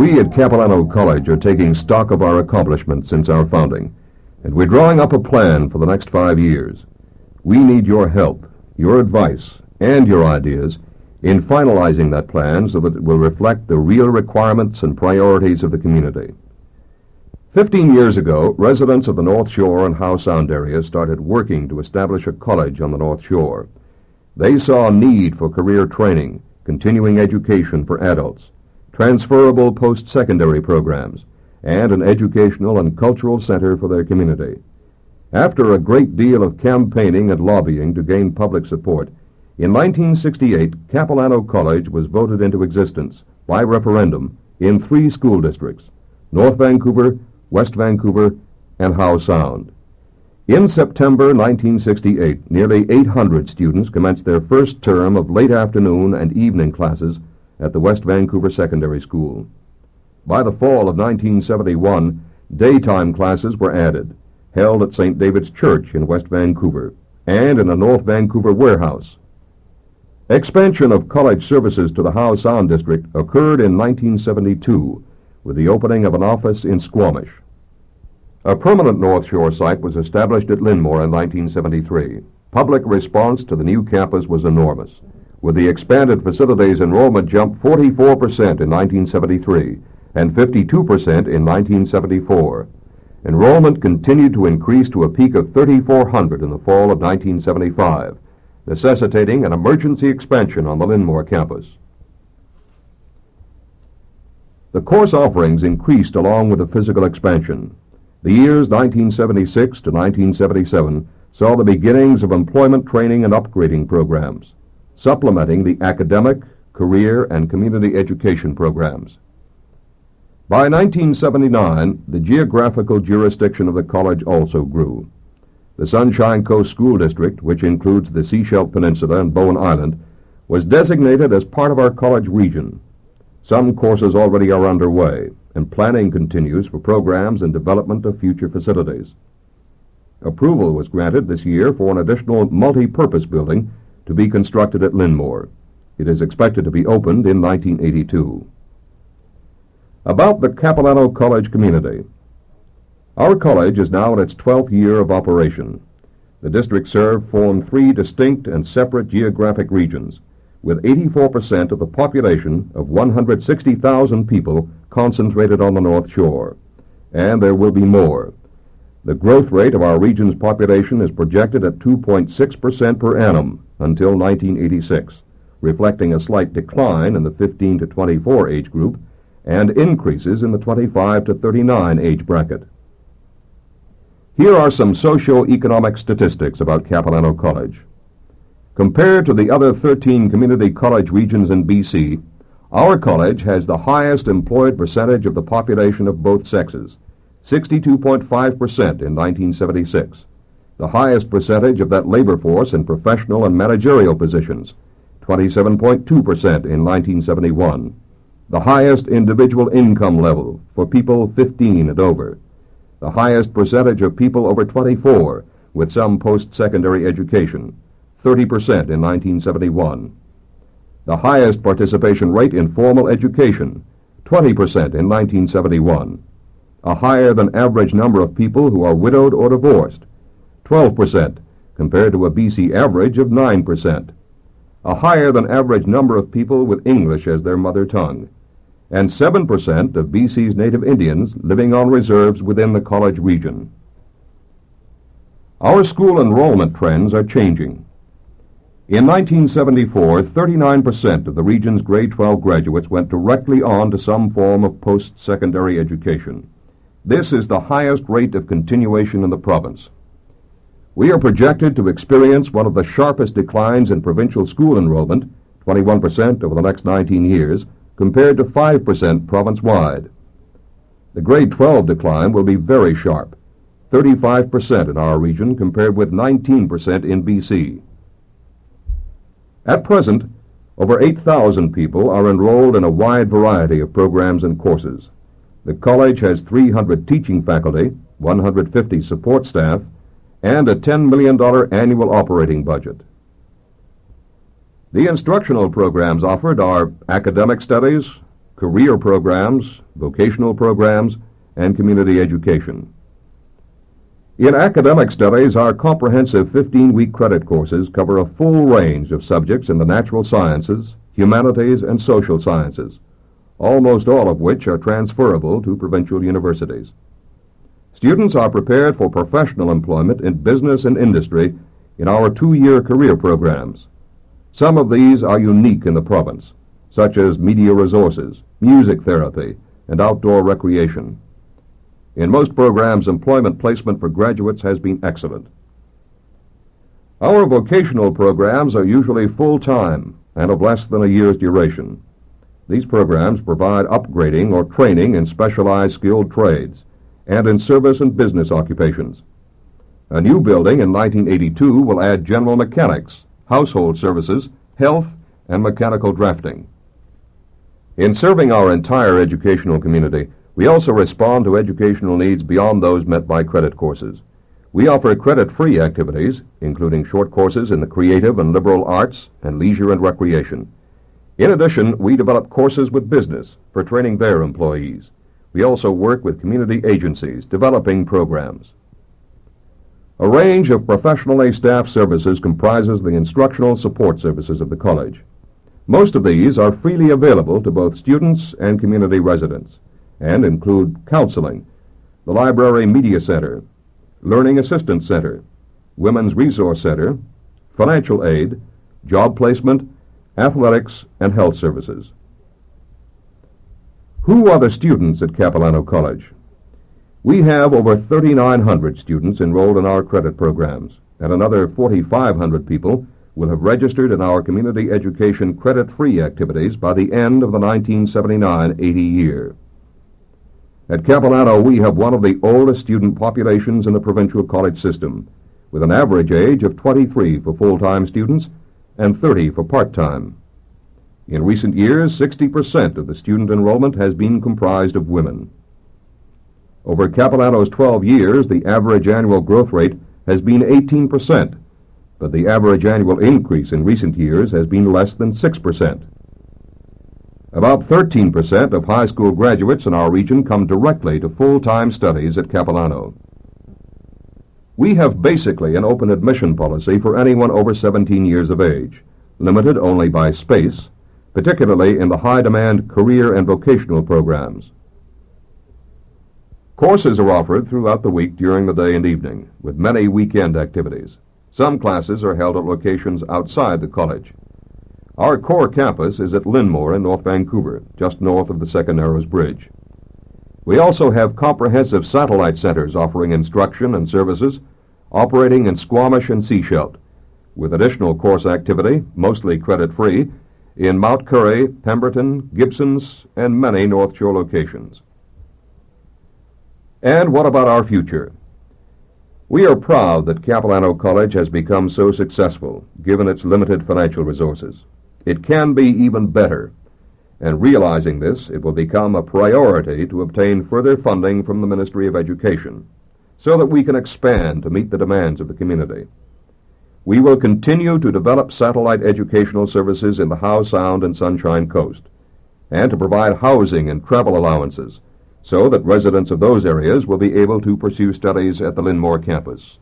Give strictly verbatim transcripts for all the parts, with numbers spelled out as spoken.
We at Capilano College are taking stock of our accomplishments since our founding, and we're drawing up a plan for the next five years. We need your help, your advice, and your ideas in finalizing that plan so that it will reflect the real requirements and priorities of the community. Fifteen years ago, residents of the North Shore and Howe Sound area started working to establish a college on the North Shore. They saw a need for career training, continuing education for adults, transferable post-secondary programs, and an educational and cultural center for their community. After a great deal of campaigning and lobbying to gain public support, in nineteen sixty-eight, Capilano College was voted into existence by referendum in three school districts: North Vancouver, West Vancouver, and Howe Sound. In September nineteen sixty-eight, nearly eight hundred students commenced their first term of late afternoon and evening classes at the West Vancouver Secondary School. By the fall of nineteen seventy-one, daytime classes were added, held at Saint David's Church in West Vancouver and in a North Vancouver warehouse. Expansion of college services to the Howe Sound District occurred in nineteen seventy-two with the opening of an office in Squamish. A permanent North Shore site was established at Linmore in nineteen seventy-three. Public response to the new campus was enormous. With the expanded facilities, enrollment jumped forty-four percent in nineteen seventy-three and fifty-two percent in nineteen seventy-four. Enrollment continued to increase to a peak of thirty-four hundred in the fall of nineteen seventy-five, necessitating an emergency expansion on the Linmore campus. The course offerings increased along with the physical expansion. The years nineteen seventy-six to nineteen seventy-seven saw the beginnings of employment training and upgrading programs, supplementing the academic, career, and community education programs. By nineteen seventy-nine, the geographical jurisdiction of the college also grew. The Sunshine Coast School District, which includes the Sechelt Peninsula and Bowen Island, was designated as part of our college region. Some courses already are underway, and planning continues for programs and development of future facilities. Approval was granted this year for an additional multi-purpose building to be constructed at Linmore. It is expected to be opened in nineteen eighty-two. About the Capilano College community. Our college is now in its twelfth year of operation. The district served form three distinct and separate geographic regions, with eighty-four percent of the population of one hundred sixty thousand people concentrated on the North Shore, and there will be more. The growth rate of our region's population is projected at two point six percent per annum until nineteen eighty-six, reflecting a slight decline in the fifteen to twenty-four age group and increases in the twenty-five to thirty-nine age bracket. Here are some socio-economic statistics about Capilano College. Compared to the other thirteen community college regions in B C, our college has the highest employed percentage of the population of both sexes, sixty-two point five percent in nineteen seventy-six, the highest percentage of that labor force in professional and managerial positions, twenty-seven point two percent in nineteen seventy-one, the highest individual income level for people fifteen and over, the highest percentage of people over twenty-four with some post-secondary education, thirty percent in nineteen seventy-one, the highest participation rate in formal education, twenty percent in nineteen seventy-one, a higher than average number of people who are widowed or divorced, twelve percent compared to a B C average of nine percent, a higher than average number of people with English as their mother tongue, and seven percent of B C's native Indians living on reserves within the college region. Our school enrollment trends are changing. In nineteen seventy-four, thirty-nine percent of the region's grade twelve graduates went directly on to some form of post-secondary education. This is the highest rate of continuation in the province. We are projected to experience one of the sharpest declines in provincial school enrollment, twenty-one percent over the next nineteen years, compared to five percent province-wide. The grade twelve decline will be very sharp, thirty-five percent in our region compared with nineteen percent in B C. At present, over eight thousand people are enrolled in a wide variety of programs and courses. The college has three hundred teaching faculty, one hundred fifty support staff, and a ten million dollars annual operating budget. The instructional programs offered are academic studies, career programs, vocational programs, and community education. In academic studies, our comprehensive fifteen-week credit courses cover a full range of subjects in the natural sciences, humanities, and social sciences, almost all of which are transferable to provincial universities. Students are prepared for professional employment in business and industry in our two-year career programs. Some of these are unique in the province, such as media resources, music therapy, and outdoor recreation. In most programs, employment placement for graduates has been excellent. Our vocational programs are usually full-time and of less than a year's duration. These programs provide upgrading or training in specialized skilled trades and in service and business occupations. A new building in nineteen eighty-two will add general mechanics, household services, health, and mechanical drafting. In serving our entire educational community, we also respond to educational needs beyond those met by credit courses. We offer credit-free activities, including short courses in the creative and liberal arts and leisure and recreation. In addition, we develop courses with business for training their employees. We also work with community agencies developing programs. A range of professionally staffed services comprises the instructional support services of the college. Most of these are freely available to both students and community residents and include counseling, the Library Media Center, Learning Assistance Center, Women's Resource Center, financial aid, job placement, athletics, and health services. Who are the students at Capilano College? We have over thirty-nine hundred students enrolled in our credit programs, and another forty-five hundred people will have registered in our community education credit-free activities by the end of the nineteen seventy-nine eighty year. At Capilano, we have one of the oldest student populations in the provincial college system, with an average age of twenty-three for full-time students and thirty for part-time. In recent years, sixty percent of the student enrollment has been comprised of women. Over Capilano's twelve years, the average annual growth rate has been eighteen percent, but the average annual increase in recent years has been less than six percent. About thirteen percent of high school graduates in our region come directly to full-time studies at Capilano. We have basically an open admission policy for anyone over seventeen years of age, limited only by space, particularly in the high-demand career and vocational programs. Courses are offered throughout the week during the day and evening, with many weekend activities. Some classes are held at locations outside the college. Our core campus is at Linmore in North Vancouver, just north of the Second Narrows Bridge. We also have comprehensive satellite centers offering instruction and services, operating in Squamish and Sechelt, with additional course activity, mostly credit-free, in Mount Currie, Pemberton, Gibsons, and many North Shore locations. And what about our future? We are proud that Capilano College has become so successful, given its limited financial resources. It can be even better, and realizing this, it will become a priority to obtain further funding from the Ministry of Education, so that we can expand to meet the demands of the community. We will continue to develop satellite educational services in the Howe Sound and Sunshine Coast, and to provide housing and travel allowances, so that residents of those areas will be able to pursue studies at the Linmore campus.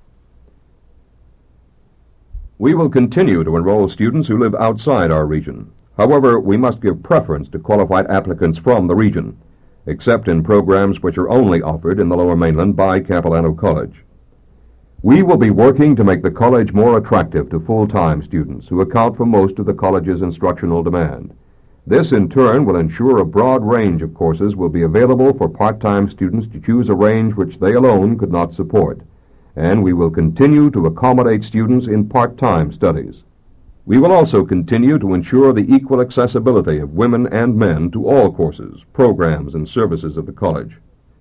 We will continue to enroll students who live outside our region. However, we must give preference to qualified applicants from the region, except in programs which are only offered in the Lower Mainland by Capilano College. We will be working to make the college more attractive to full-time students who account for most of the college's instructional demand. This, in turn, will ensure a broad range of courses will be available for part-time students to choose a range which they alone could not support, and we will continue to accommodate students in part-time studies. We will also continue to ensure the equal accessibility of women and men to all courses, programs, and services of the college.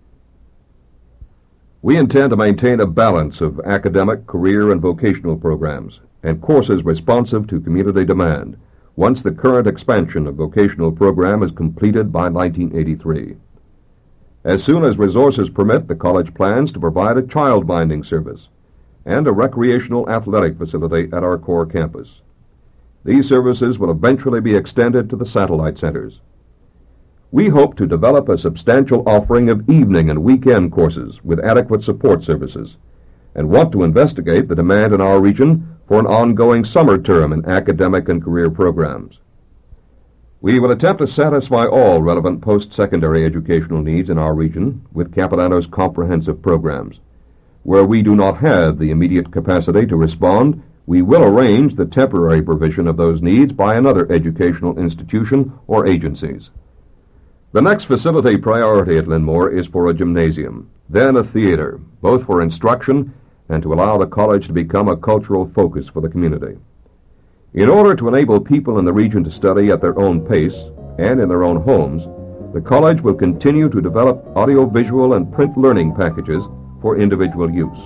We intend to maintain a balance of academic, career, and vocational programs, and courses responsive to community demand, once the current expansion of vocational program is completed by nineteen eighty-three. As soon as resources permit, the college plans to provide a child-minding service and a recreational athletic facility at our core campus. These services will eventually be extended to the satellite centers. We hope to develop a substantial offering of evening and weekend courses with adequate support services, and want to investigate the demand in our region for an ongoing summer term in academic and career programs. We will attempt to satisfy all relevant post-secondary educational needs in our region with Capilano's comprehensive programs. Where we do not have the immediate capacity to respond, we will arrange the temporary provision of those needs by another educational institution or agencies. The next facility priority at Linnmore is for a gymnasium, then a theater, both for instruction and to allow the college to become a cultural focus for the community. In order to enable people in the region to study at their own pace and in their own homes, the college will continue to develop audiovisual and print learning packages for individual use.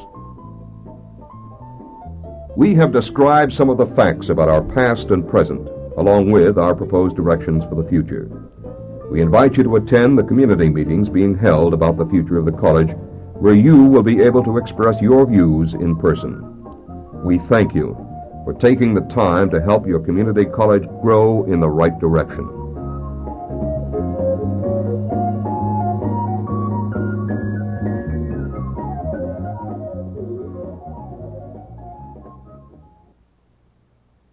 We have described some of the facts about our past and present, along with our proposed directions for the future. We invite you to attend the community meetings being held about the future of the college, where you will be able to express your views in person. We thank you for taking the time to help your community college grow in the right direction.